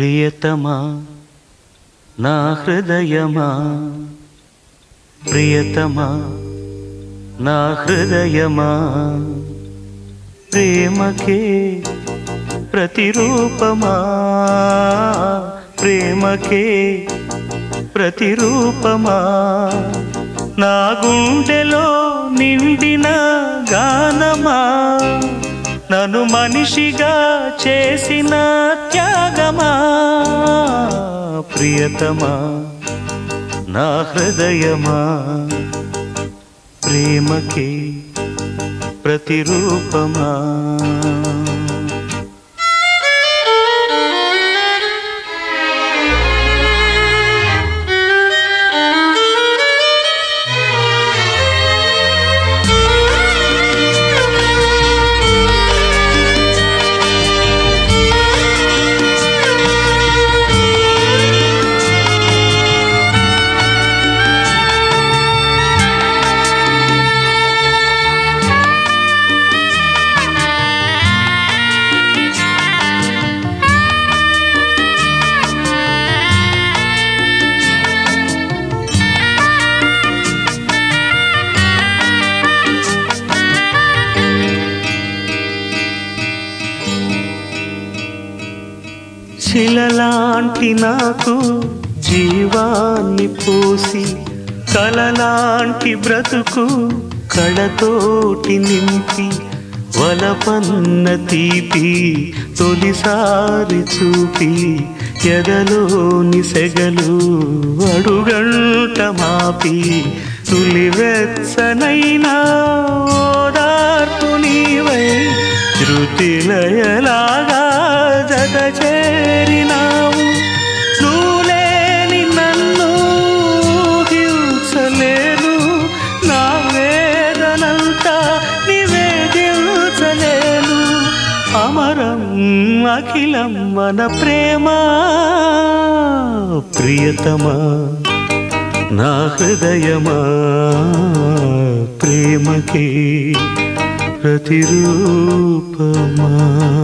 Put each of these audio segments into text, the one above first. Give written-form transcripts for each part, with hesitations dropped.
ప్రియతమా నా హృదయమా, ప్రియతమా నా హృదయమా, ప్రేమకే ప్రతిరూపమా, ప్రేమకే ప్రతిరూపమా, నా గుండెలో నిండిన గానమా, నన్ను మనిషిగా చేసిన త్యాగమా, ప్రియతమా నా హృదయమా, ప్రేమకే ప్రతిరూపమా. శిలలాంటి నాకు జీవాన్ని పోసి, కలలాంటి బ్రతుకు కళతోటి నింపి, వలపన్న తీపి తొలిసారి చూపి, ఎదలోని సెగలు అడుగంట మాపి, తులివెచ్చనైనా ఓదార్పు నీవై, శృతిలయలాగా జత చేరినావు. నువ్వులేని నన్ను హింసలేను, నా వేదనంతా నివేదించలేను. అమరం అఖిలం మన ప్రేమ, ప్రియతమా నా హృదయమా, ప్రేమకే ప్రతిరూపమా.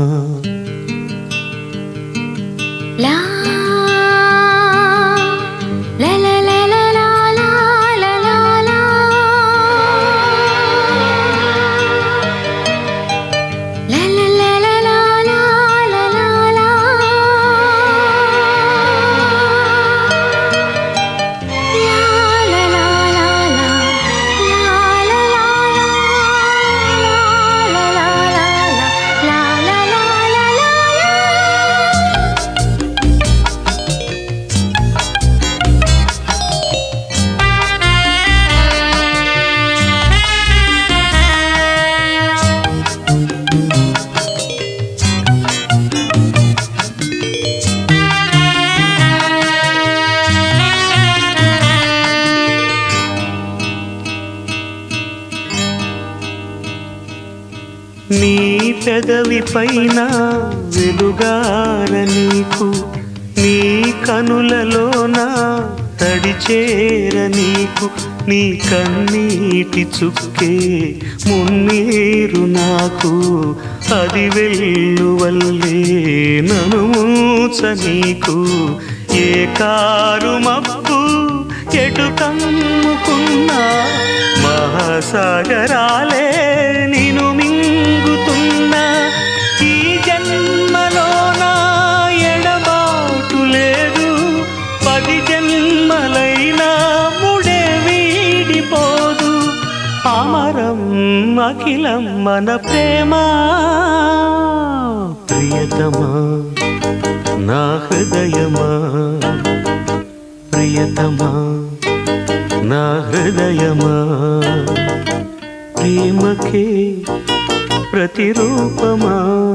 నీ పెదవి పైన వెలుగార నీకు, నీ కనులలోన తడిచేర నీకు, నీ కన్నీటి చుక్కే మున్నీరు నాకు, అది వెల్లువల్లే నన్ను మూచ నీకు. ఏ కారు మబ్బు ఎటు కమ్ముకున్నా, మహాసాగరాలే నిన్ను మింగుతున్నా. ఈ జన్మలోన ఎడబాటు లేదు, 10 జన్మలైనా ముడే వీడిపోదు. అమరం అఖిలం మన ప్రేమ, ప్రియతమా నా హృదయమా, ప్రియతమా నా హృదయమా, ప్రేమకే ప్రతిరూపమా,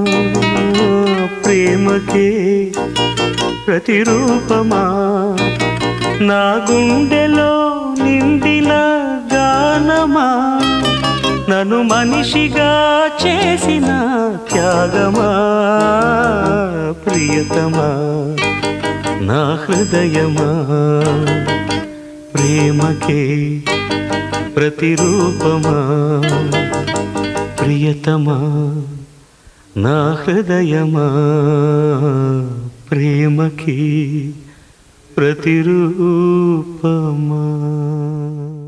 ప్రేమకే ప్రతిరూపమా, నా గుండెలో నిండిన గానమా, నన్ను మనిషిగా చేసిన త్యాగమా, ప్రియతమా నా హృదయమా, ప్రేమకే ప్రతిరూపమా, ప్రియతమా నా హృదయమా, ప్రేమకి ప్రతిరూపమా.